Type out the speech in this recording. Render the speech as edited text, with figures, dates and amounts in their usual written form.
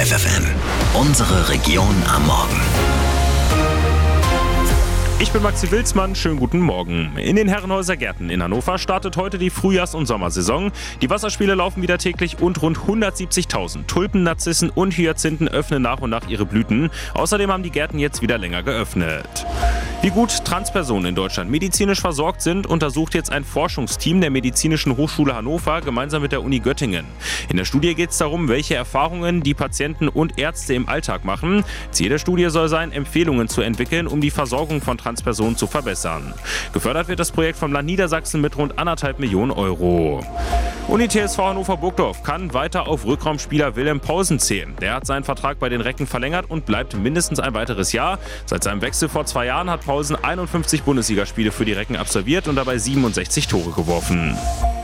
FFN, unsere Region am Morgen. Ich bin Maxi Wilsmann, schönen guten Morgen. In den Herrenhäuser Gärten in Hannover startet heute die Frühjahrs- und Sommersaison. Die Wasserspiele laufen wieder täglich und rund 170.000 Tulpen, Narzissen und Hyazinthen öffnen nach und nach ihre Blüten. Außerdem haben die Gärten jetzt wieder länger geöffnet. Wie gut Transpersonen in Deutschland medizinisch versorgt sind, untersucht jetzt ein Forschungsteam der Medizinischen Hochschule Hannover gemeinsam mit der Uni Göttingen. In der Studie geht es darum, welche Erfahrungen die Patienten und Ärzte im Alltag machen. Ziel der Studie soll sein, Empfehlungen zu entwickeln, um die Versorgung von Transpersonen zu verbessern. Gefördert wird das Projekt vom Land Niedersachsen mit rund 1,5 Millionen Euro. Uni TSV Hannover Burgdorf kann weiter auf Rückraumspieler Willem Pausen zählen. Der hat seinen Vertrag bei den Recken verlängert und bleibt mindestens ein weiteres Jahr. Seit seinem Wechsel vor 2 Jahren hat Pausen 51 Bundesligaspiele für die Recken absolviert und dabei 67 Tore geworfen.